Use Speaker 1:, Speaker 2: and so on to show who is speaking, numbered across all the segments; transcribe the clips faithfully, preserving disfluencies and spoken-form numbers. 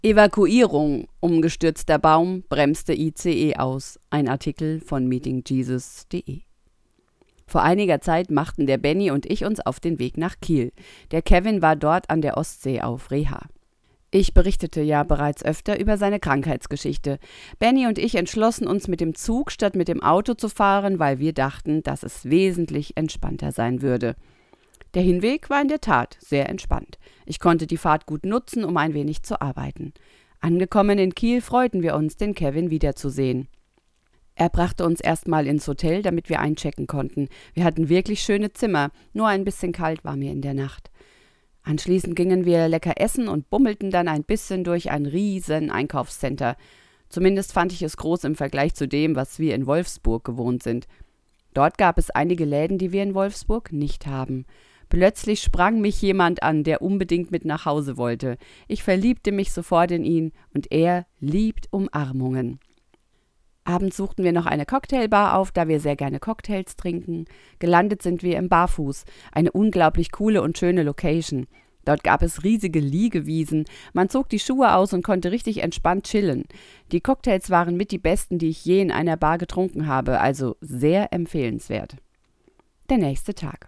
Speaker 1: Evakuierung. Umgestürzter Baum bremste I C E aus. Ein Artikel von meeting jesus punkt de. Vor einiger Zeit machten der Benny und ich uns auf den Weg nach Kiel. Der Kevin war dort an der Ostsee auf Reha. Ich berichtete ja bereits öfter über seine Krankheitsgeschichte. Benny und ich entschlossen uns, mit dem Zug statt mit dem Auto zu fahren, weil wir dachten, dass es wesentlich entspannter sein würde. Der Hinweg war in der Tat sehr entspannt. Ich konnte die Fahrt gut nutzen, um ein wenig zu arbeiten. Angekommen in Kiel freuten wir uns, den Kevin wiederzusehen. Er brachte uns erstmal ins Hotel, damit wir einchecken konnten. Wir hatten wirklich schöne Zimmer, nur ein bisschen kalt war mir in der Nacht. Anschließend gingen wir lecker essen und bummelten dann ein bisschen durch ein riesen Einkaufscenter. Zumindest fand ich es groß im Vergleich zu dem, was wir in Wolfsburg gewohnt sind. Dort gab es einige Läden, die wir in Wolfsburg nicht haben. Plötzlich sprang mich jemand an, der unbedingt mit nach Hause wollte. Ich verliebte mich sofort in ihn und er liebt Umarmungen. Abends suchten wir noch eine Cocktailbar auf, da wir sehr gerne Cocktails trinken. Gelandet sind wir im Barfuß, eine unglaublich coole und schöne Location. Dort gab es riesige Liegewiesen, man zog die Schuhe aus und konnte richtig entspannt chillen. Die Cocktails waren mit die besten, die ich je in einer Bar getrunken habe, also sehr empfehlenswert. Der nächste Tag.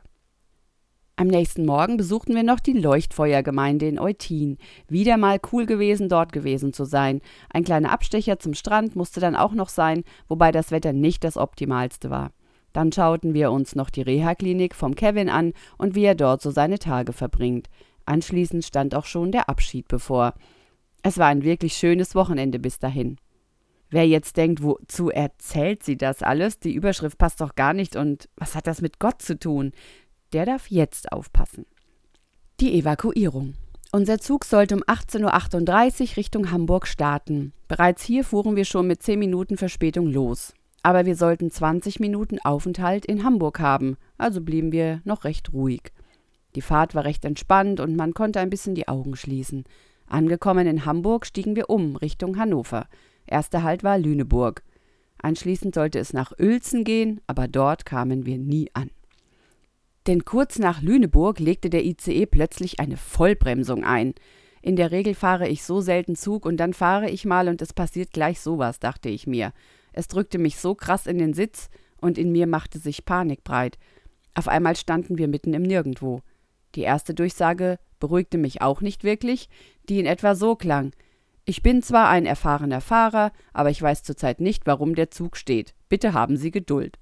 Speaker 1: Am nächsten Morgen besuchten wir noch die Leuchtfeuergemeinde in Eutin. Wieder mal cool gewesen, dort gewesen zu sein. Ein kleiner Abstecher zum Strand musste dann auch noch sein, wobei das Wetter nicht das optimalste war. Dann schauten wir uns noch die Reha-Klinik vom Kevin an und wie er dort so seine Tage verbringt. Anschließend stand auch schon der Abschied bevor. Es war ein wirklich schönes Wochenende bis dahin. Wer jetzt denkt, wozu erzählt sie das alles? Die Überschrift passt doch gar nicht und was hat das mit Gott zu tun? Der darf jetzt aufpassen. Die Evakuierung. Unser Zug sollte um achtzehn Uhr achtunddreißig Richtung Hamburg starten. Bereits hier fuhren wir schon mit zehn Minuten Verspätung los. Aber wir sollten zwanzig Minuten Aufenthalt in Hamburg haben, also blieben wir noch recht ruhig. Die Fahrt war recht entspannt und man konnte ein bisschen die Augen schließen. Angekommen in Hamburg stiegen wir um Richtung Hannover. Erster Halt war Lüneburg. Anschließend sollte es nach Uelzen gehen, aber dort kamen wir nie an. Denn kurz nach Lüneburg legte der I C E plötzlich eine Vollbremsung ein. In der Regel fahre ich so selten Zug und dann fahre ich mal und es passiert gleich sowas, dachte ich mir. Es drückte mich so krass in den Sitz und in mir machte sich Panik breit. Auf einmal standen wir mitten im Nirgendwo. Die erste Durchsage beruhigte mich auch nicht wirklich, die in etwa so klang: Ich bin zwar ein erfahrener Fahrer, aber ich weiß zurzeit nicht, warum der Zug steht. Bitte haben Sie Geduld.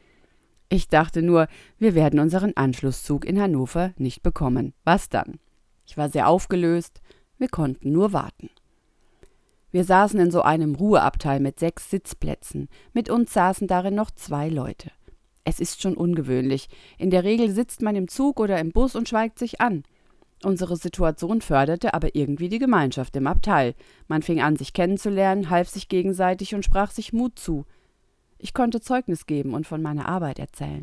Speaker 1: Ich dachte nur, wir werden unseren Anschlusszug in Hannover nicht bekommen. Was dann? Ich war sehr aufgelöst, wir konnten nur warten. Wir saßen in so einem Ruheabteil mit sechs Sitzplätzen. Mit uns saßen darin noch zwei Leute. Es ist schon ungewöhnlich. In der Regel sitzt man im Zug oder im Bus und schweigt sich an. Unsere Situation förderte aber irgendwie die Gemeinschaft im Abteil. Man fing an, sich kennenzulernen, half sich gegenseitig und sprach sich Mut zu. Ich konnte Zeugnis geben und von meiner Arbeit erzählen.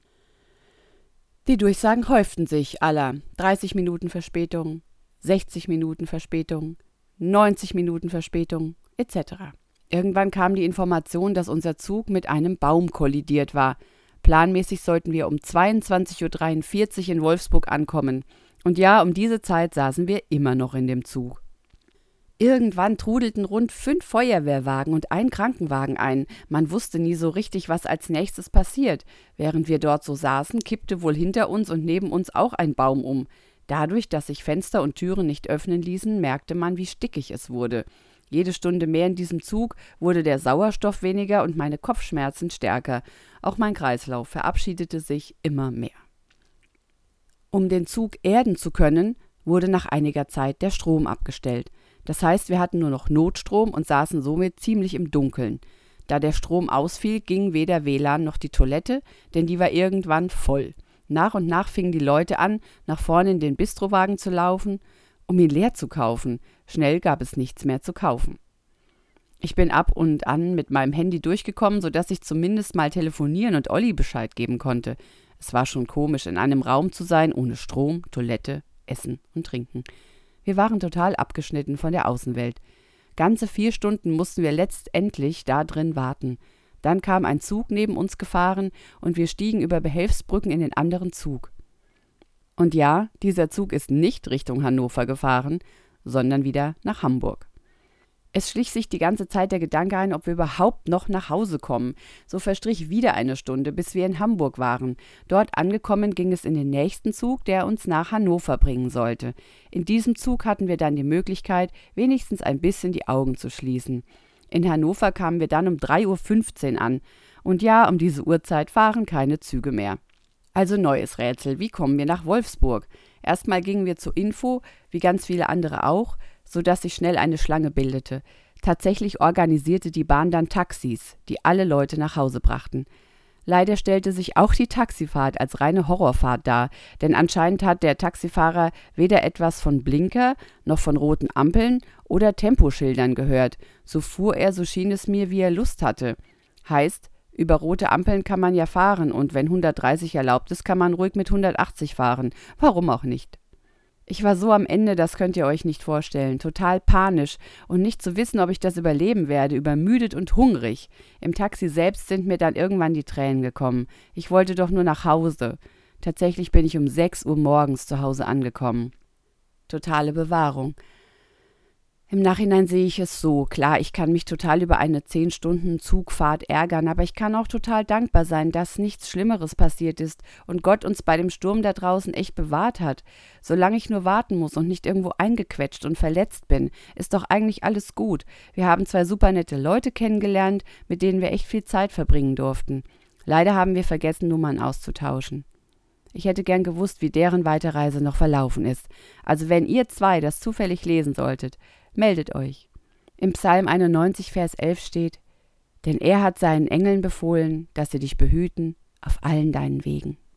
Speaker 1: Die Durchsagen häuften sich aller dreißig Minuten Verspätung, sechzig Minuten Verspätung, neunzig Minuten Verspätung et cetera. Irgendwann kam die Information, dass unser Zug mit einem Baum kollidiert war. Planmäßig sollten wir um zweiundzwanzig Uhr dreiundvierzig in Wolfsburg ankommen. Und ja, um diese Zeit saßen wir immer noch in dem Zug. Irgendwann trudelten rund fünf Feuerwehrwagen und ein Krankenwagen ein. Man wusste nie so richtig, was als nächstes passiert. Während wir dort so saßen, kippte wohl hinter uns und neben uns auch ein Baum um. Dadurch, dass sich Fenster und Türen nicht öffnen ließen, merkte man, wie stickig es wurde. Jede Stunde mehr in diesem Zug wurde der Sauerstoff weniger und meine Kopfschmerzen stärker. Auch mein Kreislauf verabschiedete sich immer mehr. Um den Zug erden zu können, wurde nach einiger Zeit der Strom abgestellt. Das heißt, wir hatten nur noch Notstrom und saßen somit ziemlich im Dunkeln. Da der Strom ausfiel, ging weder W L A N noch die Toilette, denn die war irgendwann voll. Nach und nach fingen die Leute an, nach vorne in den Bistrowagen zu laufen, um ihn leer zu kaufen. Schnell gab es nichts mehr zu kaufen. Ich bin ab und an mit meinem Handy durchgekommen, sodass ich zumindest mal telefonieren und Olli Bescheid geben konnte. Es war schon komisch, in einem Raum zu sein, ohne Strom, Toilette, Essen und Trinken. Wir waren total abgeschnitten von der Außenwelt. Ganze vier Stunden mussten wir letztendlich da drin warten. Dann kam ein Zug neben uns gefahren und wir stiegen über Behelfsbrücken in den anderen Zug. Und ja, dieser Zug ist nicht Richtung Hannover gefahren, sondern wieder nach Hamburg. Es schlich sich die ganze Zeit der Gedanke ein, ob wir überhaupt noch nach Hause kommen. So verstrich wieder eine Stunde, bis wir in Hamburg waren. Dort angekommen ging es in den nächsten Zug, der uns nach Hannover bringen sollte. In diesem Zug hatten wir dann die Möglichkeit, wenigstens ein bisschen die Augen zu schließen. In Hannover kamen wir dann um drei Uhr fünfzehn an. Und ja, um diese Uhrzeit fahren keine Züge mehr. Also neues Rätsel, wie kommen wir nach Wolfsburg? Erstmal gingen wir zur Info, wie ganz viele andere auch, sodass sich schnell eine Schlange bildete. Tatsächlich organisierte die Bahn dann Taxis, die alle Leute nach Hause brachten. Leider stellte sich auch die Taxifahrt als reine Horrorfahrt dar, denn anscheinend hat der Taxifahrer weder etwas von Blinker noch von roten Ampeln oder Temposchildern gehört. So fuhr er, so schien es mir, wie er Lust hatte. Heißt, über rote Ampeln kann man ja fahren und wenn hundertdreißig erlaubt ist, kann man ruhig mit hundertachtzig fahren. Warum auch nicht? Ich war so am Ende, das könnt ihr euch nicht vorstellen, total panisch und nicht zu wissen, ob ich das überleben werde, übermüdet und hungrig. Im Taxi selbst sind mir dann irgendwann die Tränen gekommen. Ich wollte doch nur nach Hause. Tatsächlich bin ich um sechs Uhr morgens zu Hause angekommen. Totale Bewahrung. Im Nachhinein sehe ich es so, klar, ich kann mich total über eine zehn Stunden Zugfahrt ärgern, aber ich kann auch total dankbar sein, dass nichts Schlimmeres passiert ist und Gott uns bei dem Sturm da draußen echt bewahrt hat. Solange ich nur warten muss und nicht irgendwo eingequetscht und verletzt bin, ist doch eigentlich alles gut. Wir haben zwei super nette Leute kennengelernt, mit denen wir echt viel Zeit verbringen durften. Leider haben wir vergessen, Nummern auszutauschen. Ich hätte gern gewusst, wie deren Weiterreise noch verlaufen ist. Also wenn ihr zwei das zufällig lesen solltet, meldet euch. Im Psalm einundneunzig, Vers elf steht: Denn er hat seinen Engeln befohlen, dass sie dich behüten auf allen deinen Wegen.